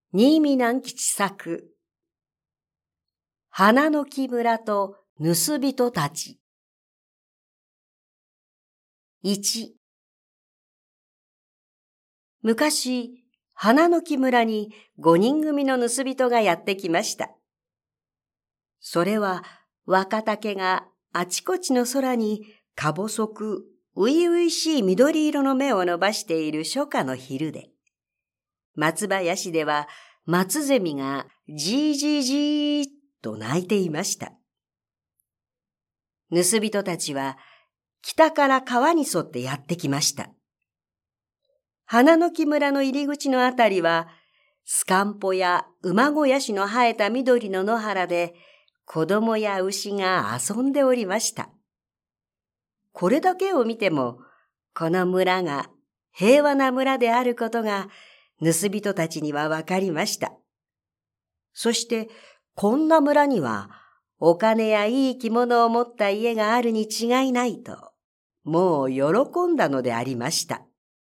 新見南吉作、花の木村と盗人たち。1、昔、花の木村に5人組の盗人がやってきました。それは若竹があちこちの空にか細く初々しい緑色の目を伸ばしている初夏の昼で、松林では松ゼミがじーじーじーっと鳴いていました。盗人たちは北から川に沿ってやってきました。花の木村の入り口のあたりは、スカンポや馬小屋しの生えた緑の野原で、子供や牛が遊んでおりました。これだけを見ても、この村が平和な村であることが、盗人たちにはわかりました。そして、こんな村には、お金やいい着物を持った家があるに違いないと、もう喜んだのでありました。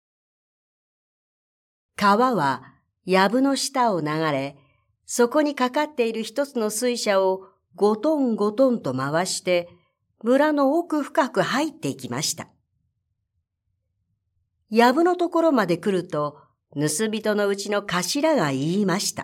川は藪の下を流れ、そこにかかっている一つの水車をゴトンゴトンと回して、村の奥深く入っていきました。藪のところまで来ると、盗人のうちの頭が言いました。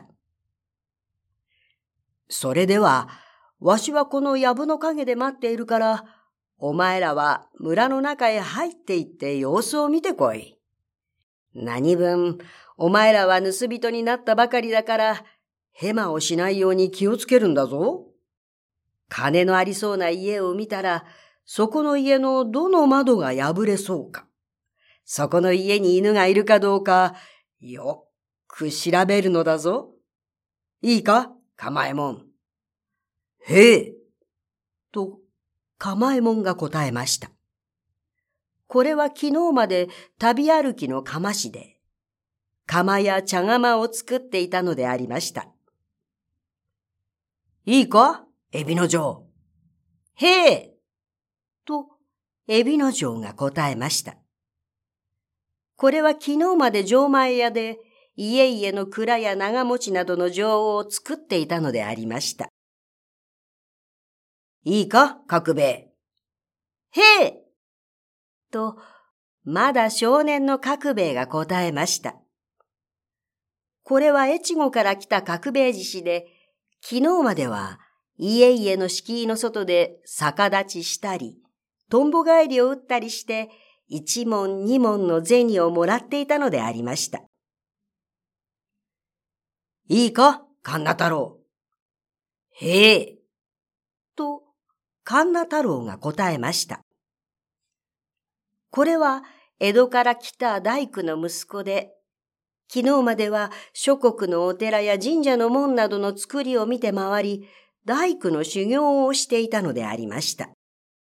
それでは、わしはこの藪の陰で待っているから、お前らは村の中へ入って行って様子を見てこい。何分、お前らは盗人になったばかりだから、ヘマをしないように気をつけるんだぞ。金のありそうな家を見たら、そこの家のどの窓が破れそうか、そこの家に犬がいるかどうか、よく調べるのだぞ。いいか、かえもん。へえ、と、かえもんが答えました。これは昨日まで旅歩きの釜師で、釜や茶釜を作っていたのでありました。いいか、エビの嬢。へえ、と、エビの嬢が答えました。これは昨日まで錠前屋で、家々の蔵や長持ちなどの錠を作っていたのでありました。いいか、角兵衛。へえ、と、まだ少年の角兵衛が答えました。これは越後から来た角兵衛獅子で、昨日までは家々の敷居の外で逆立ちしたり、とんぼ返りを打ったりして、一文二文の銭をもらっていたのでありました。いいか、神田太郎。へえ、と、神田太郎が答えました。これは江戸から来た大工の息子で、昨日までは諸国のお寺や神社の門などの作りを見て回り、大工の修行をしていたのでありました。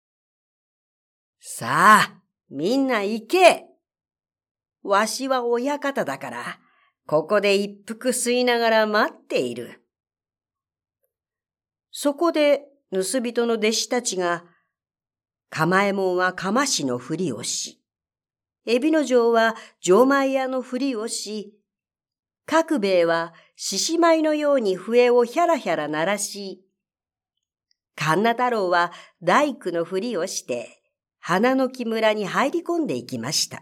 さあ、みんな行け。わしは親方だから、ここで一服吸いながら待っている。そこで盗人の弟子たちが、釜右衛門は釜師のふりをし、エビの嬢は錠前屋のふりをし、角兵衛は獅子舞のように笛をひゃらひゃら鳴らし、神田太郎は大工のふりをして、花の木村に入り込んでいきました。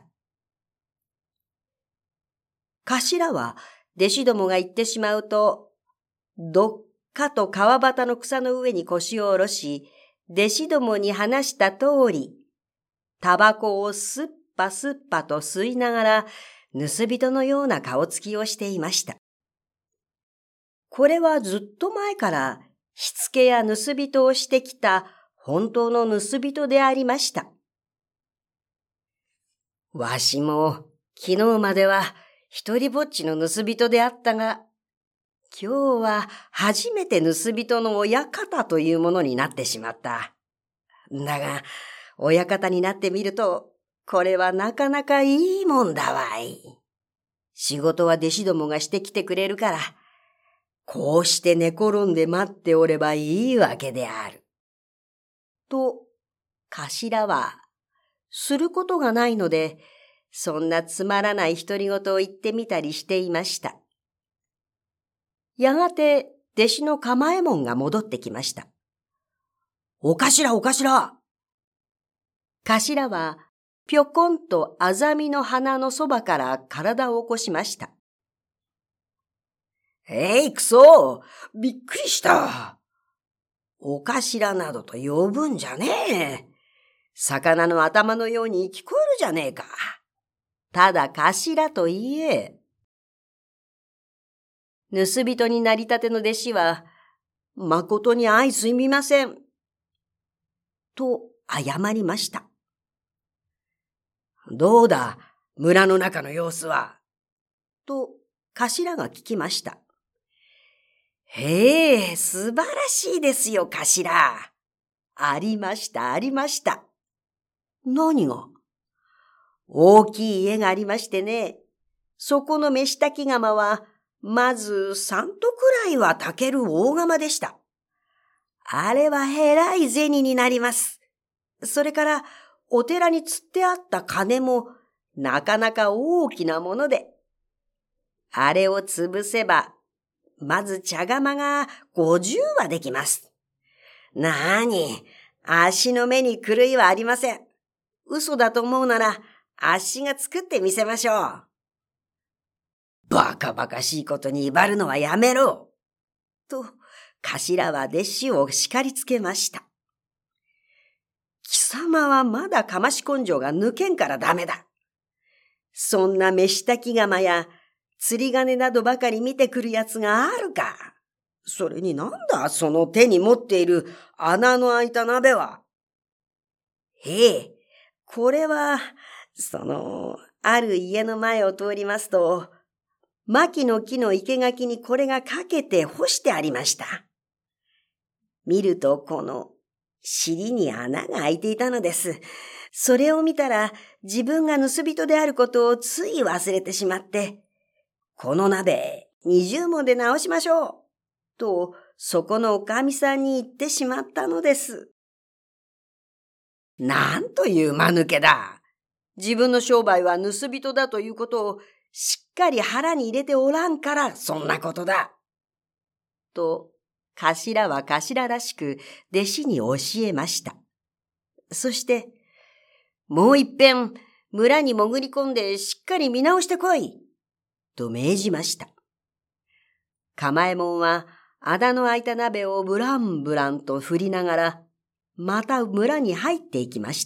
頭は弟子どもが行ってしまうと、どっかと川端の草の上に腰を下ろし、弟子どもに話した通り、タバコをすっぱすっぱと吸いながら、盗人のような顔つきをしていました。これはずっと前から火付けや盗人をしてきた本当の盗人でありました。わしも昨日までは一人ぼっちの盗人であったが、今日は初めて盗人の親方というものになってしまった。だが、親方になってみると、これはなかなかいいもんだわい。仕事は弟子どもがしてきてくれるから、こうして寝転んで待っておればいいわけである。と、頭は、することがないので、そんなつまらない独り言を言ってみたりしていました。 やがて弟子の構右衛門が戻ってきました。お頭、お頭。頭はぴょこんとアザミの花のそばから体を起こしました。くそ、びっくりした。お頭などと呼ぶんじゃねえ。魚の頭のように聞こえるじゃねえか。ただ頭と言え。盗人になりたての弟子は、誠に相すみません。と謝りました。どうだ、村の中の様子は。と頭が聞きました。へえ、素晴らしいですよ、頭。ありました、ありました。何が？大きい家がありましてね。そこの飯炊き釜は、まず3斗くらいは炊ける大釜でした。あれはえらい銭になります。それから、お寺に釣ってあった金も、なかなか大きなもので。あれを潰せば、まず茶釜が50はできます。なに、足の目に狂いはありません。嘘だと思うなら、あっしが作ってみせましょう。バカバカしいことに威張るのはやめろ。と、頭は弟子を叱りつけました。貴様はまだかまし根性が抜けんからダメだ。そんな飯炊き釜や釣り鐘などばかり見てくるやつがあるか。それになんだその手に持っている穴の開いた鍋は。これは、ある家の前を通りますと、牧の木の生垣にこれがかけて干してありました。見るとこの尻に穴が開いていたのです。それを見たら自分が盗人であることをつい忘れてしまって、この鍋20文で直しましょうとそこのおかみさんに言ってしまったのです。なんという間抜けだ。自分の商売は盗人だということをしっかり腹に入れておらんからそんなことだ。と、頭は頭らしく弟子に教えました。そして、もう一遍村に潜り込んでしっかり見直してこい。と命じました。構右衛門は穴の開いた鍋をブランブランと振りながら、また村に入っていきました。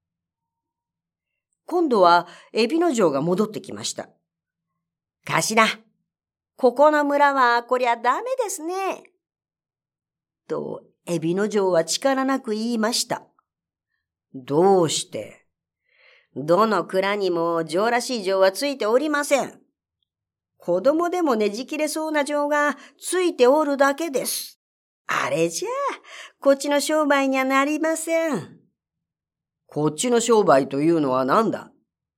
今度は海老の城が戻ってきました。頭、ここの村はこりゃダメですね。と、海老の城は力なく言いました。どうして？どの蔵にも城らしい城はついておりません。子供でもねじ切れそうな城がついておるだけです。あれじゃあ、こっちの商売にはなりません。こっちの商売というのは何だ？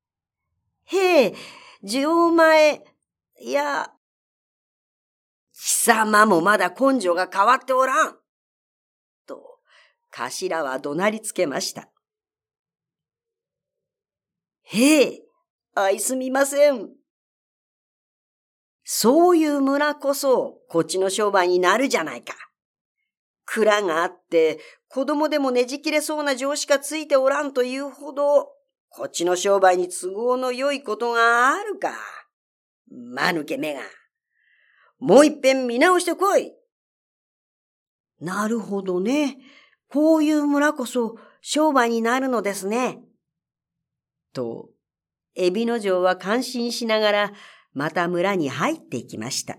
城前、いや、貴様もまだ根性が変わっておらん。と、頭は怒鳴りつけました。相すみません。そういう村こそ、こっちの商売になるじゃないか。蔵があって、子供でもねじ切れそうな情しかついておらんというほど、こっちの商売に都合の良いことがあるか。間抜けめが。もう一遍見直してこい。なるほどね。こういう村こそ商売になるのですね。と、海老の城は感心しながら、また村に入っていきました。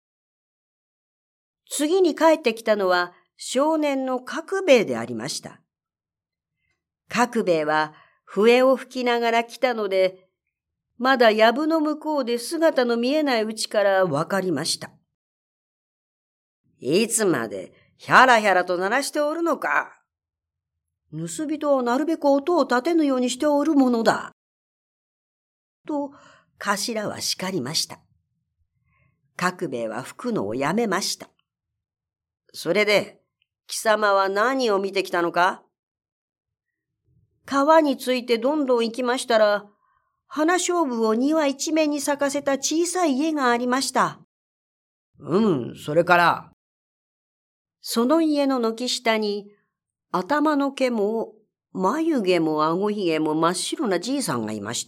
次に帰ってきたのは少年の角兵衛でありました。角兵衛は笛を吹きながら来たので、まだ藪の向こうで姿の見えないうちからわかりました。いつまでひゃらひゃらと鳴らしておるのか。盗人はなるべく音を立てぬようにしておるものだ。と、頭は叱りました。角兵衛は吹くのをやめました。それで、貴様は何を見てきたのか？川についてどんどん行きましたら、花菖蒲を庭一面に咲かせた小さい家がありました。 それから。その家の軒下に、頭の毛も、眉毛も顎ひげも真っ白なじいさんがいました。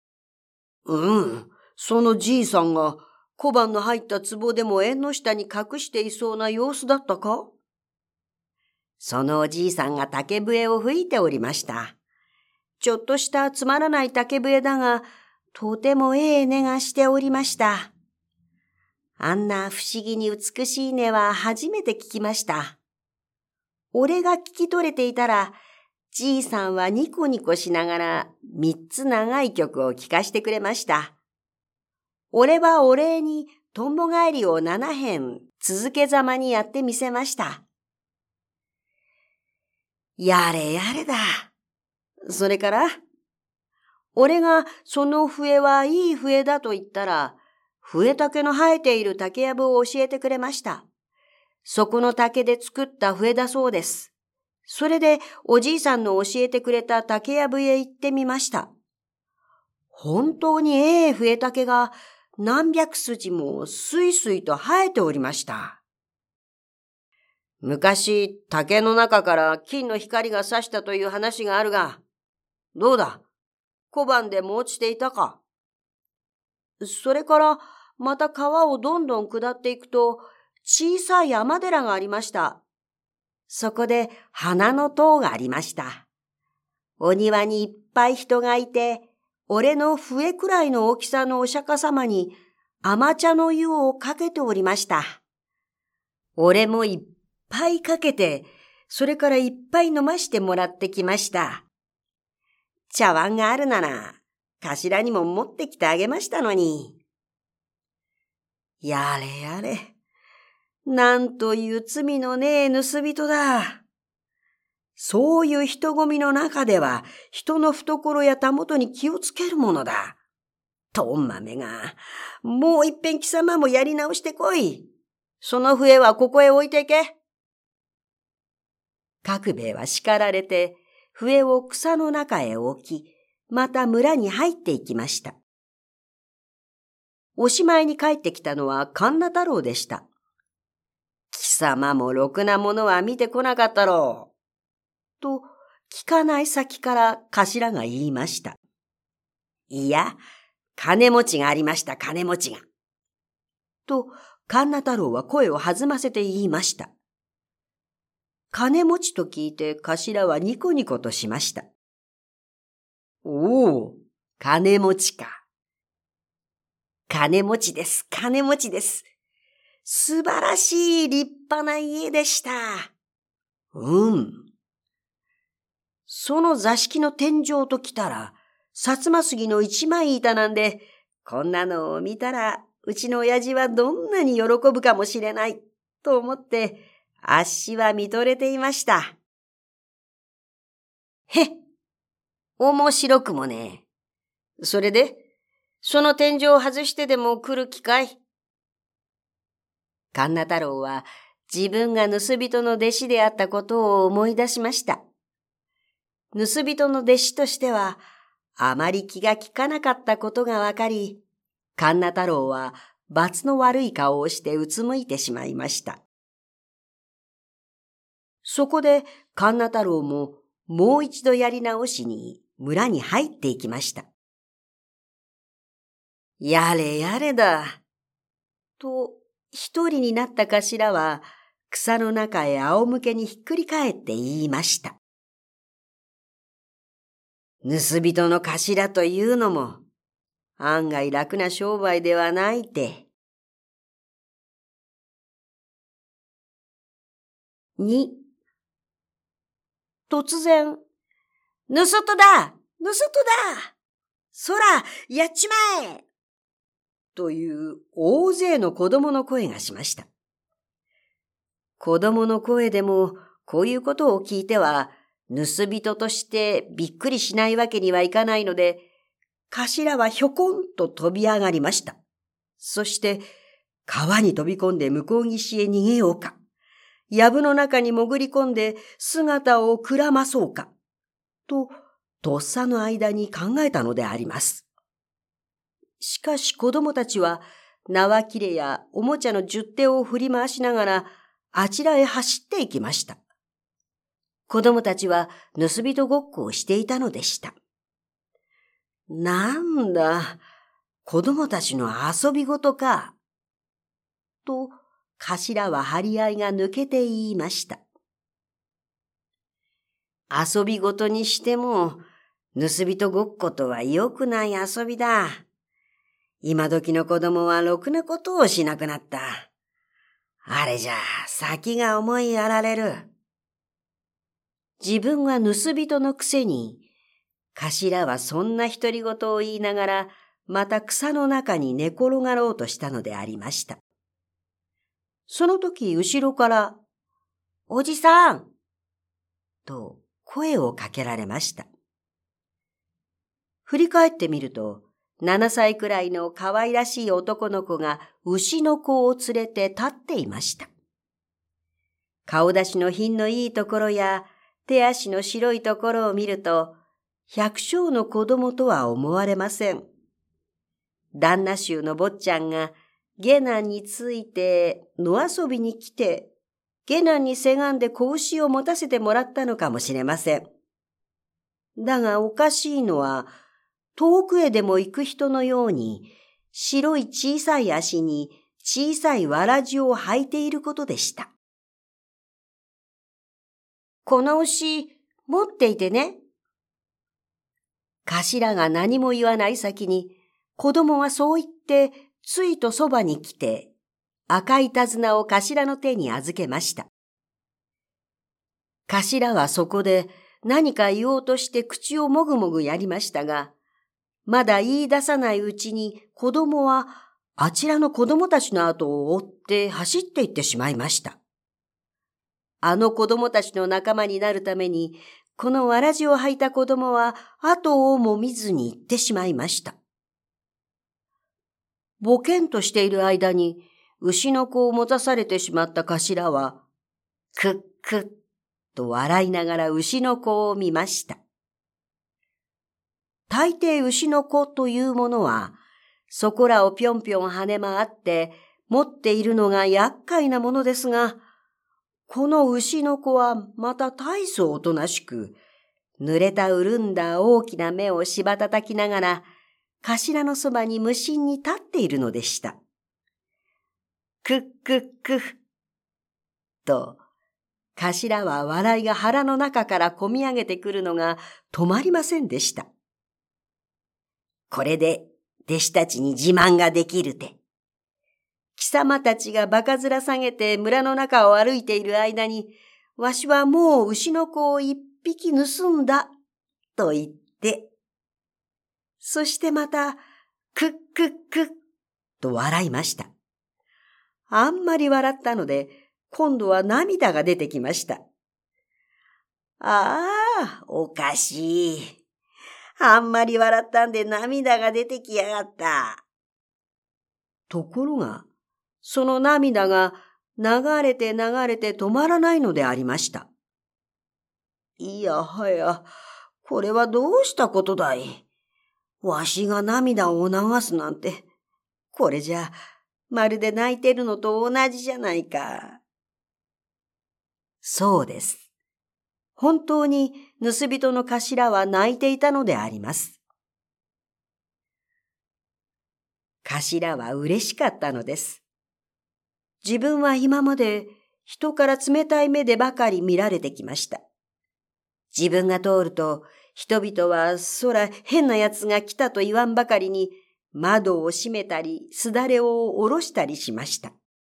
そのじいさんが小判の入った壺でも縁の下に隠していそうな様子だったか？そのおじいさんが竹笛を吹いておりました。ちょっとしたつまらない竹笛だが、とてもええ音がしておりました。あんな不思議に美しい音は初めて聞きました。俺が聞き取れていたら、じいさんはニコニコしながら3つ長い曲を聞かしてくれました。俺はお礼にとんぼ返りを7編続けざまにやってみせました。やれやれだ。それから、俺がその笛はいい笛だと言ったら、笛竹の生えている竹やぶを教えてくれました。そこの竹で作った笛だそうです。それでおじいさんの教えてくれた竹やぶへ行ってみました。本当にええ笛竹が何百筋もすいすいと生えておりました。昔、竹の中から金の光が差したという話があるが、どうだ？小判でも落ちていたか？それからまた川をどんどん下っていくと、小さい山寺がありました。そこで花の塔がありました。お庭にいっぱい人がいて、俺の笛くらいの大きさのお釈迦様に甘茶の湯をかけておりました。俺もいっぱいかけて、それからいっぱい飲ましてもらってきました。茶碗があるなら、頭にも持ってきてあげましたのに。やれやれ。なんという罪のねえ盗人だ。そういう人混みの中では、人の懐やたもとに気をつけるものだ。とんまめが、もう一遍貴様もやり直してこい。その笛はここへ置いていけ。角兵衛は叱られて、笛を草の中へ置き、また村に入っていきました。おしまいに帰ってきたのは神奈太郎でした。貴様もろくなものは見てこなかったろう。と、聞かない先から頭が言いました。いや、金持ちがありました、金持ちが。と、神奈太郎は声を弾ませて言いました。金持ちと聞いて頭はニコニコとしました。おお、金持ちか。金持ちです、金持ちです。素晴らしい立派な家でした。その座敷の天井ときたら、薩摩杉の一枚板なんで、こんなのを見たら、うちの親父はどんなに喜ぶかもしれない、と思って、あっしは見とれていました。へっ、面白くもねえ。それで、その天井を外してでも来る気かい？神奈太郎は自分が盗人の弟子であったことを思い出しました。盗人の弟子としては、あまり気が利かなかったことがわかり、神奈太郎は罰の悪い顔をしてうつむいてしまいました。そこで神奈太郎ももう一度やり直しに村に入っていきました。やれやれだ。と、一人になった頭は草の中へ仰向けにひっくり返って言いました。盗人の頭というのも案外楽な商売ではないて。2、突然、盗人だ！盗人だ！そら、やっちまえ！という大勢の子供の声がしました。子供の声でもこういうことを聞いては、盗人としてびっくりしないわけにはいかないので、頭はひょこんと飛び上がりました。そして、川に飛び込んで向こう岸へ逃げようか、藪の中に潜り込んで姿をくらまそうか、と、とっさの間に考えたのであります。しかし子供たちは縄切れやおもちゃの十手を振り回しながらあちらへ走っていきました。子供たちは盗人ごっこをしていたのでした。なんだ、子供たちの遊び事か。と、頭は張り合いが抜けて言いました。遊び事にしても、盗人ごっことは良くない遊びだ。今時の子供はろくなことをしなくなった。あれじゃ、先が思いやられる。自分は盗人のくせに、頭はそんな独り言を言いながら、また草の中に寝転がろうとしたのでありました。その時、後ろから、おじさんと声をかけられました。振り返ってみると、7歳くらいの可愛らしい男の子が牛の子を連れて立っていました。顔出しの品のいいところや手足の白いところを見ると、百姓の子供とは思われません。旦那衆の坊ちゃんが下男について野遊びに来て、下男にせがんで子牛を持たせてもらったのかもしれません。だがおかしいのは、遠くへでも行く人のように、白い小さい足に小さいわらじを履いていることでした。この牛、持っていてね。頭が何も言わない先に、子供はそう言って、ついとそばに来て、赤い手綱を頭の手に預けました。頭はそこで何か言おうとして口をもぐもぐやりましたが、まだ言い出さないうちに子供はあちらの子供たちの後を追って走っていってしまいました。あの子供たちの仲間になるために、このわらじを履いた子供は後をも見ずに行ってしまいました。ぼけんとしている間に牛の子を持たされてしまった頭は、くっくっと笑いながら牛の子を見ました。大抵牛の子というものは、そこらをぴょんぴょん跳ね回って持っているのが厄介なものですが、この牛の子はまた大層おとなしく、濡れた潤んだ大きな目をしばたたきながら、頭のそばに無心に立っているのでした。くっくっくと、頭は笑いが腹の中からこみ上げてくるのが止まりませんでした。これで弟子たちに自慢ができるて。貴様たちがバカ面下げて村の中を歩いている間に、わしはもう牛の子を一匹盗んだ、と言って、そしてまた、くっくっくっ、と笑いました。あんまり笑ったので、今度は涙が出てきました。ああ、おかしい。あんまり笑ったんで涙が出てきやがった。ところが、その涙が流れて流れて止まらないのでありました。いやはや、これはどうしたことだい。わしが涙を流すなんて、これじゃ、まるで泣いてるのと同じじゃないか。そうです。本当に盗人の頭は泣いていたのであります。頭は嬉しかったのです。自分は今まで人から冷たい目でばかり見られてきました。自分が通ると人々はそら変な奴が来たと言わんばかりに窓を閉めたりすだれを下ろしたりしました。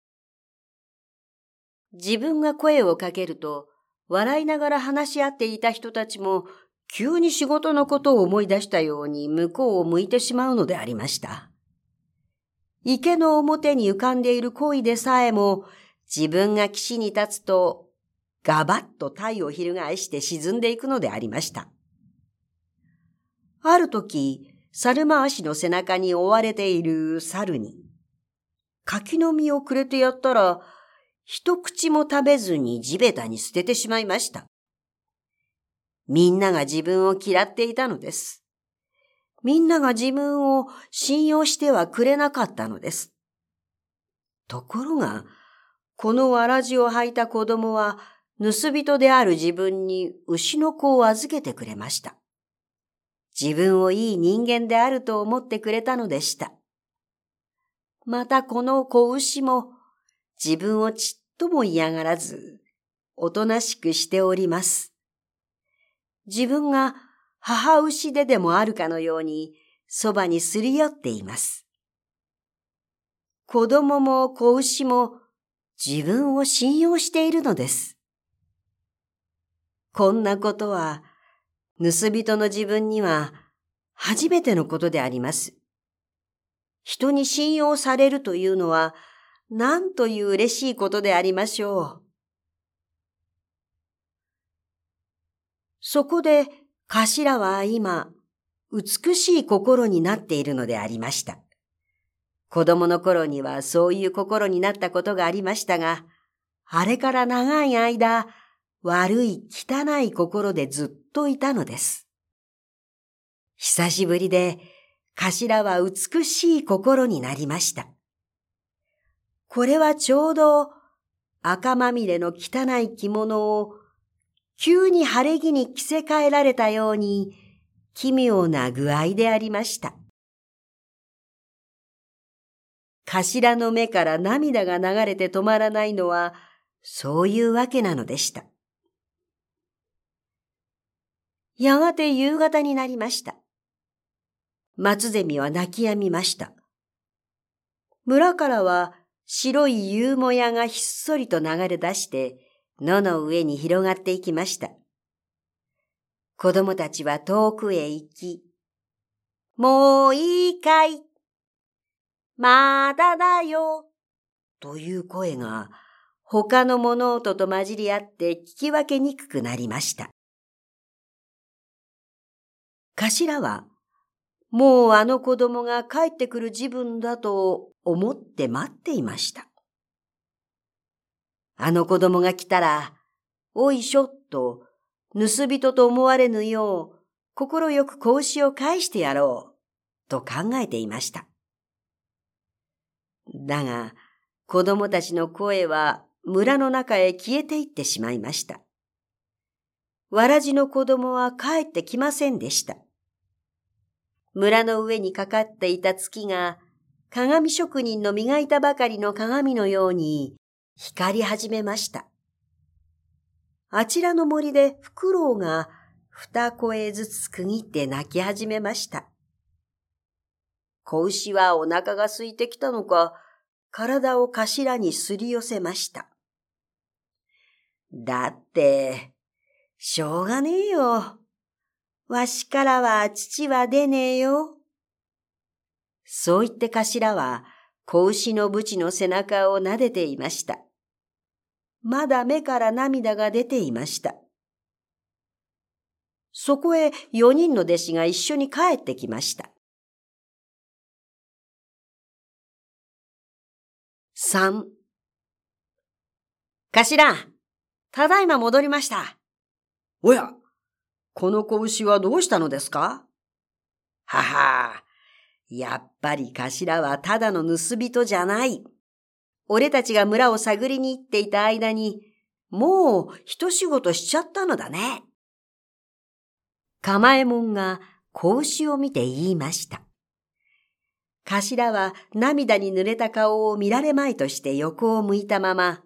自分が声をかけると笑いながら話し合っていた人たちも急に仕事のことを思い出したように向こうを向いてしまうのでありました。池の表に浮かんでいる鯉でさえも自分が岸に立つとガバッと体を翻して沈んでいくのでありました。ある時、猿回しの背中に追われている猿に柿の実をくれてやったら一口も食べずに地べたに捨ててしまいました。みんなが自分を嫌っていたのです。みんなが自分を信用してはくれなかったのです。 ところが、このわらじを履いた子供は、盗人である自分に牛の子を預けてくれました。自分をいい人間であると思ってくれたのでした。またこの子牛も、自分をちっとも嫌がらず、おとなしくしております。自分が母牛でもあるかのように、そばにすり寄っています。子供も子牛も自分を信用しているのです。こんなことは、盗人の自分には初めてのことであります。人に信用されるというのは、なんという嬉しいことでありましょう。そこで、頭は今、美しい心になっているのでありました。子供の頃にはそういう心になったことがありましたが、あれから長い間、悪い汚い心でずっといたのです。久しぶりで、頭は美しい心になりました。これはちょうど赤まみれの汚い着物を急に晴れ着に着せ替えられたように奇妙な具合でありました。頭の目から涙が流れて止まらないのはそういうわけなのでした。やがて夕方になりました。松ゼミは鳴き止みました。村からは白い夕もやがひっそりと流れ出して野の上に広がっていきました。子供たちは遠くへ行き、もういいかい、まだだよ、という声が他の物音と混じり合って聞き分けにくくなりました。頭は、もうあの子供が帰ってくる時分だと思って待っていました。あの子供が来たら、おいしょっと、盗人と思われぬよう、心よく子牛を返してやろう、と考えていました。だが、子供たちの声は村の中へ消えていってしまいました。わらじの子供は帰ってきませんでした。村の上にかかっていた月が、鏡職人の磨いたばかりの鏡のように光り始めました。あちらの森でフクロウが二声ずつ区切って鳴き始めました。子牛はお腹が空いてきたのか、体を頭にすり寄せました。だって、しょうがねえよ。わしからは乳は出ねえよ。そう言って頭は子牛のブチの背中を撫でていました。まだ目から涙が出ていました。そこへ4人の弟子が一緒に帰ってきました。3、頭、ただいま戻りました。おや、この子牛はどうしたのですか？はは、やっぱり頭はただの盗人じゃない。俺たちが村を探りに行っていた間に、もう一仕事しちゃったのだね。釜右衛門が子牛を見て言いました。頭は涙に濡れた顔を見られまいとして横を向いたまま、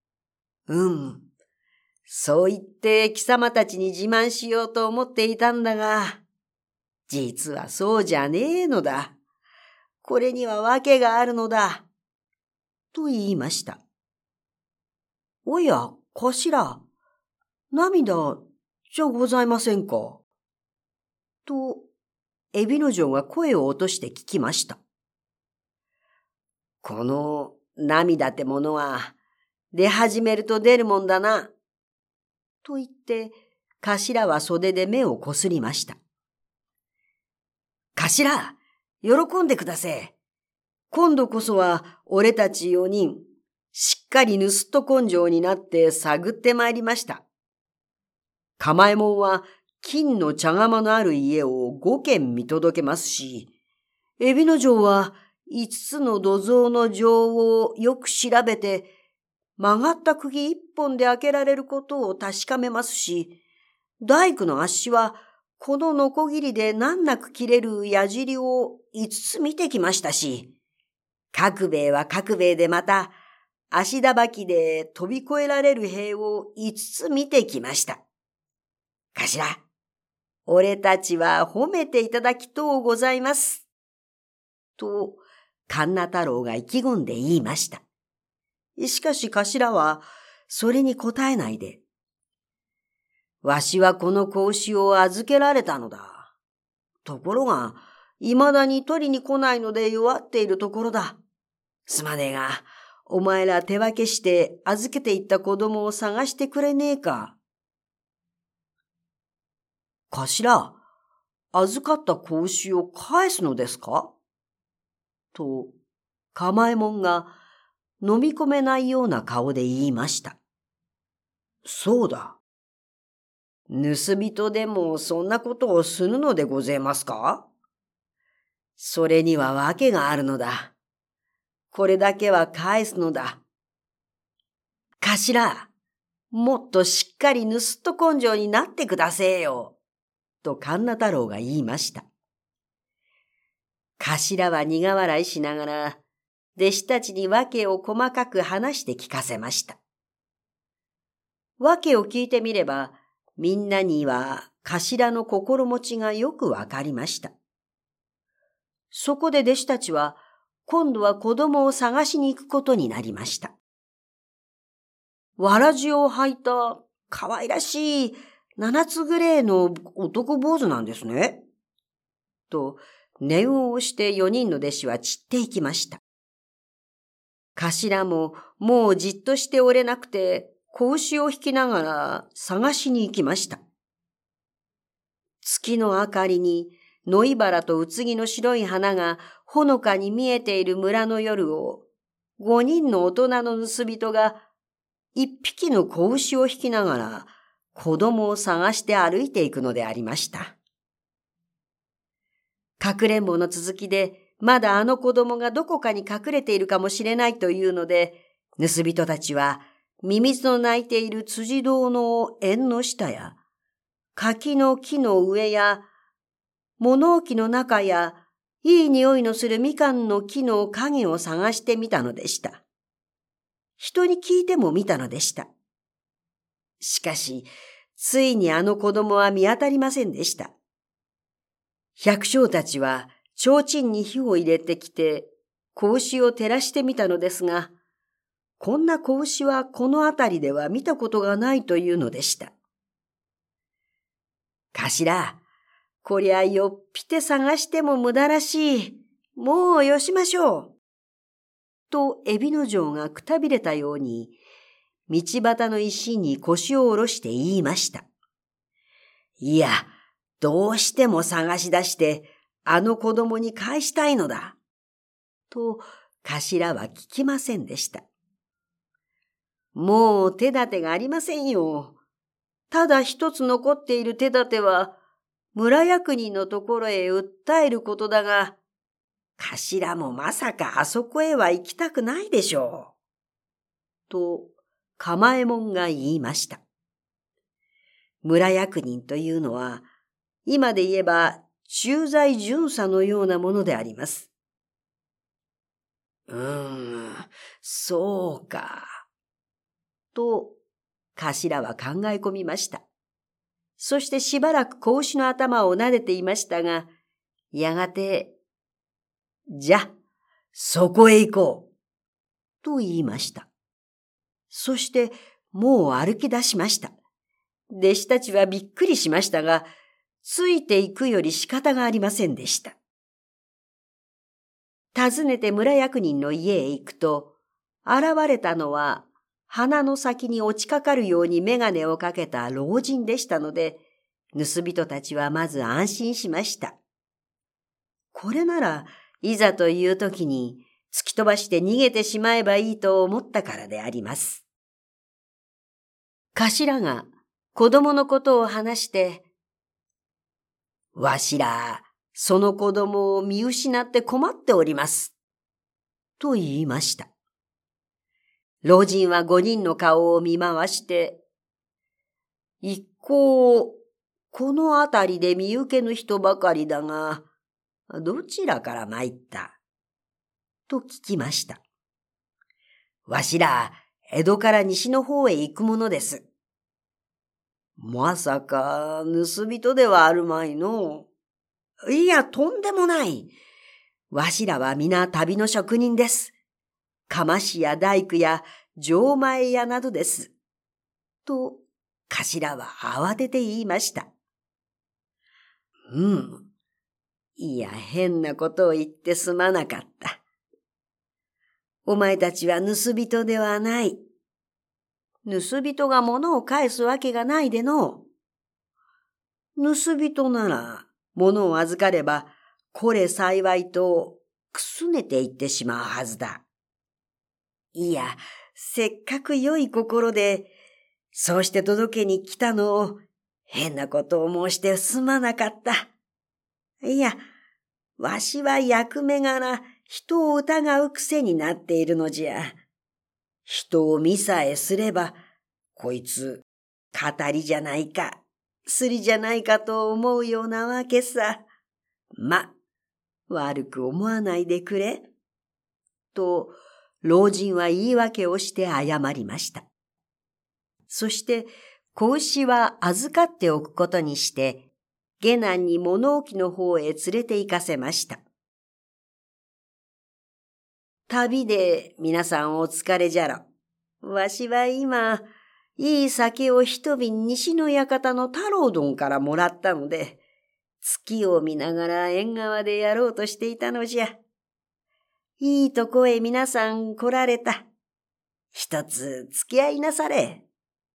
そう言って貴様たちに自慢しようと思っていたんだが、実はそうじゃねえのだ。これには訳があるのだ。と言いました。おや、頭、涙じゃございませんか。と、海老の城が声を落として聞きました。この涙ってものは、出始めると出るもんだな。と言って、頭は袖で目をこすりました。頭、喜んでくだせえ。今度こそは俺たち4人、しっかり盗人根性になって探ってまいりました。釜右衛門は金の茶釜のある家を5軒見届けますし、海老の城は 5つの土蔵の錠をよく調べて、曲がった釘1本で開けられることを確かめますし、大工のあっしは、このノコギリで難なく切れる矢尻を5つ見てきましたし、角兵衛は角兵衛でまた、足だばきで飛び越えられる塀を5つ見てきました。頭、俺たちは褒めていただきとうございます。と、神奈太郎が意気込んで言いました。しかし頭は、それに答えないで、わしはこの格子を預けられたのだ。ところが、未だに取りに来ないので弱っているところだ。すまねえが、お前ら手分けして預けていった子供を探してくれねえか。頭、預かった格子を返すのですかと、釜右衛門が飲み込めないような顔で言いました。そうだ。盗人でもそんなことをするのでごぜますか？それには訳があるのだ。これだけは返すのだ。頭、もっとしっかり盗っ人根性になってくだせえよ。と神奈太郎が言いました。頭は苦笑いしながら、弟子たちに訳を細かく話して聞かせました。訳を聞いてみれば、みんなには頭の心持ちがよくわかりました。そこで弟子たちは、今度は子供を探しに行くことになりました。わらじを履いた可愛らしい7つグレーの男坊主なんですね。と、念を押して4人の弟子は散っていきました。頭ももうじっとしておれなくて、格子を引きながら探しに行きました。月の明かりに野いばらとうつぎの白い花がほのかに見えている村の夜を、5人の大人の盗人が1匹の子牛を引きながら子供を探して歩いていくのでありました。かくれんぼの続きで、まだあの子供がどこかに隠れているかもしれないというので、盗人たちはミミズの鳴いている辻堂の縁の下や、柿の木の上や、物置の中や、いい匂いのするみかんの木の影を探してみたのでした。人に聞いても見たのでした。しかし、ついにあの子供は見当たりませんでした。百姓たちは、提灯に火を入れてきて、子牛を照らしてみたのですが、こんな子牛はこの辺りでは見たことがないというのでした。頭、こりゃよっぴて探しても無駄らしい。もうよしましょう。と、海老の城がくたびれたように、道端の石に腰を下ろして言いました。いや、どうしても探し出して、あの子供に返したいのだ。と、頭は聞きませんでした。もう手立てがありませんよ。ただ一つ残っている手立ては、村役人のところへ訴えることだが、頭もまさかあそこへは行きたくないでしょう。と、釜右衛門が言いました。村役人というのは、今で言えば駐在巡査のようなものであります。そうか。と、頭は考え込みました。そしてしばらく子牛の頭を撫でていましたが、やがて、じゃ、そこへ行こう。と言いました。そして、もう歩き出しました。弟子たちはびっくりしましたが、ついていくより仕方がありませんでした。訪ねて村役人の家へ行くと、現れたのは、鼻の先に落ちかかるように眼鏡をかけた老人でしたので、盗人たちはまず安心しました。これなら、いざという時に突き飛ばして逃げてしまえばいいと思ったからであります。頭が子供のことを話して、わしら、その子供を見失って困っております。 と言いました。老人は5人の顔を見回して、一向、このあたりで見受けぬ人ばかりだが、どちらから参ったと聞きました。わしら、江戸から西の方へ行くものです。まさか、盗人ではあるまいの。いや、とんでもない。わしらは皆旅の職人です。釜師や大工や錠前屋などです。と、頭は慌てて言いました。いや、変なことを言ってすまなかった。お前たちは盗人ではない。盗人が物を返すわけがないでの。盗人なら、物を預かれば、これ幸いと、くすねて言ってしまうはずだ。いや、せっかく良い心で、そうして届けに来たのを、変なことを申してすまなかった。いや、わしは役目柄、人を疑う癖になっているのじゃ。人を見さえすれば、こいつ、語りじゃないか、すりじゃないかと思うようなわけさ。悪く思わないでくれ。と、老人は言い訳をして謝りました。そして、子牛は預かっておくことにして、下男に物置の方へ連れて行かせました。旅で皆さんお疲れじゃろ。わしは今、いい酒を一瓶西の館の太郎殿からもらったので、月を見ながら縁側でやろうとしていたのじゃ。いいとこへ皆さん来られた。一つ付き合いなされ。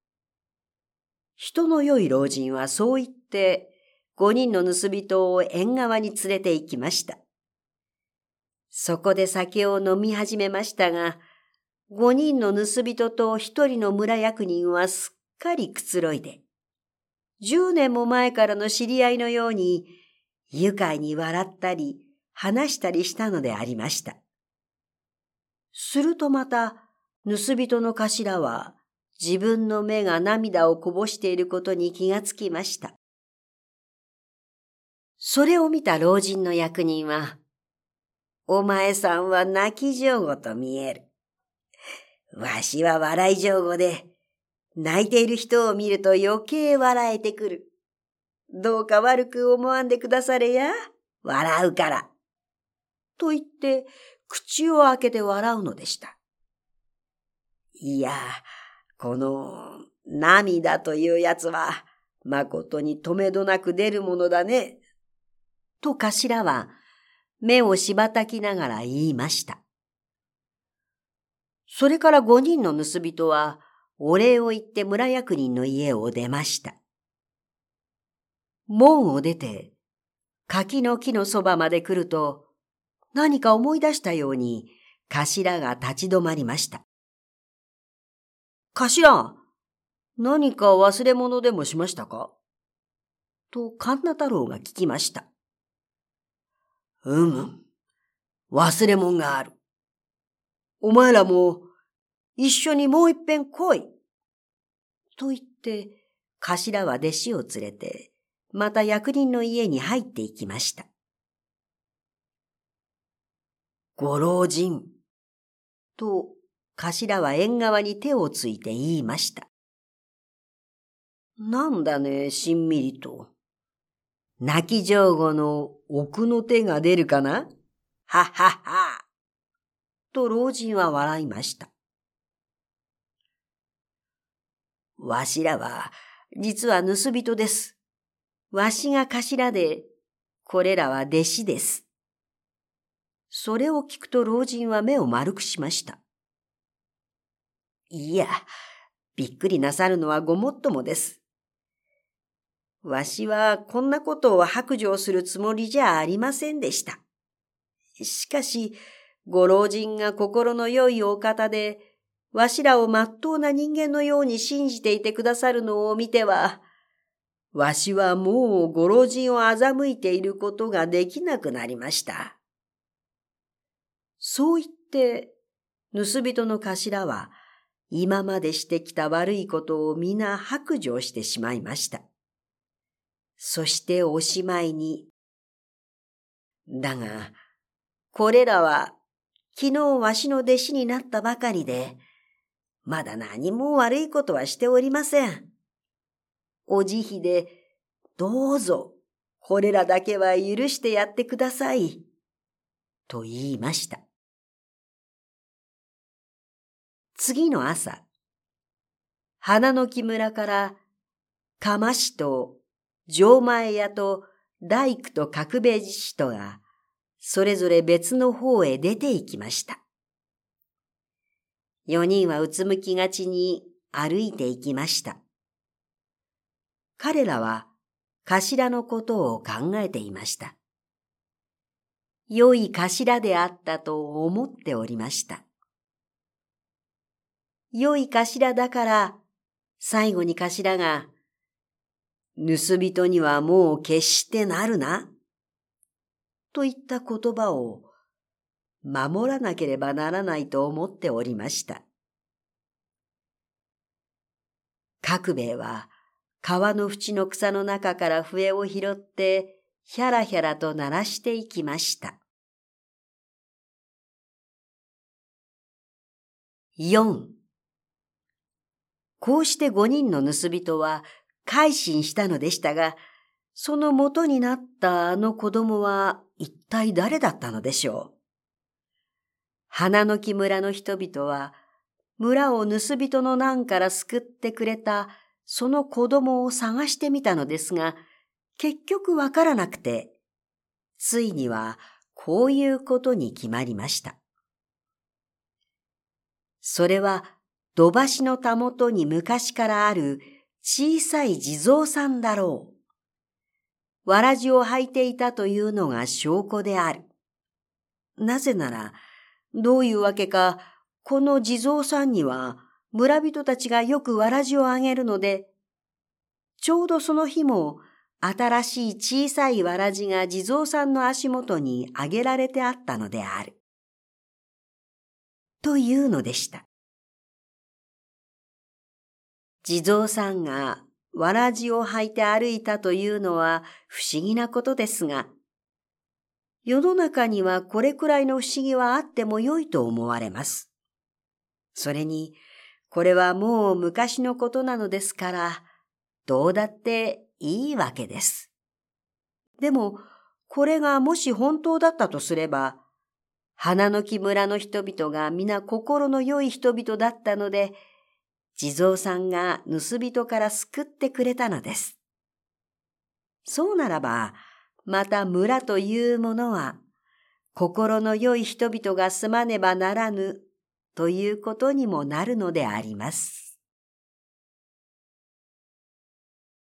人の良い老人はそう言って、5人の盗人を縁側に連れて行きました。そこで酒を飲み始めましたが、5人の盗人と1人の村役人はすっかりくつろいで、10年も前からの知り合いのように、愉快に笑ったり、話したりしたのでありました。するとまた、盗人の頭は、自分の目が涙をこぼしていることに気がつきました。それを見た老人の役人は、お前さんは泣き上戸と見える。わしは笑い上戸で、泣いている人を見ると余計笑えてくる。どうか悪く思わんでくだされや。笑うから。と言って、口を開けて笑うのでした。いや、この涙というやつは、まことに止めどなく出るものだね。と頭は、目をしばたきながら言いました。それから5人の盗人は、お礼を言って村役人の家を出ました。門を出て、柿の木のそばまで来ると、何か思い出したように、頭が立ち止まりました。頭、何か忘れ物でもしましたかと神田太郎が聞きました。忘れ物がある。お前らも一緒にもう一遍来い。と言って、頭は弟子を連れて、また役人の家に入っていきました。ご老人。と、頭は縁側に手をついて言いました。なんだね、しんみりと。泣き上戸の奥の手が出るかなはっはっは。と老人は笑いました。わしらは、実は盗人です。わしが頭で、これらは弟子です。それを聞くと老人は目を丸くしました。いや、びっくりなさるのはごもっともです。わしはこんなことを白状するつもりじゃありませんでした。しかし、ご老人が心の良いお方で、わしらをまっとうな人間のように信じていてくださるのを見ては、わしはもうご老人を欺いていることができなくなりました。そう言っって盗人の頭は今までしてきた悪いことを皆白状してしまいました。そしておしまいに、だが、これらは昨日わしの弟子になったばかりで、まだ何も悪いことはしておりません。お慈悲で、どうぞ、これらだけは許してやってください。と言いました。次の朝、花の木村から、釜師と錠前屋と大工と角兵衛師とが、それぞれ別の方へ出て行きました。4人はうつむきがちに歩いて行きました。彼らは頭のことを考えていました。良い頭であったと思っておりました。良い頭だから、最後に頭が、盗人にはもう決してなるな、といった言葉を守らなければならないと思っておりました。角兵衛は川の縁の草の中から笛を拾ってひゃらひゃらと鳴らしていきました。4. こうして5人の盗人は改心したのでしたが、その元になったあの子供は一体誰だったのでしょう。花の木村の人々は、村を盗人の難から救ってくれたその子供を探してみたのですが、結局わからなくて、ついにはこういうことに決まりました。それは土橋のたもとに昔からある小さい地蔵さんだろう。わらじを履いていたというのが証拠である。なぜなら、どういうわけか、この地蔵さんには村人たちがよくわらじをあげるので、ちょうどその日も新しい小さいわらじが地蔵さんの足元にあげられてあったのである。というのでした。地蔵さんがわらじを履いて歩いたというのは不思議なことですが、世の中にはこれくらいの不思議はあってもよいと思われます。それに、これはもう昔のことなのですから、どうだっていいわけです。でも、これがもし本当だったとすれば、花の木村の人々が皆心の良い人々だったので、地蔵さんが盗人から救ってくれたのです。そうならば、また村というものは、心の良い人々が住まねばならぬということにもなるのであります。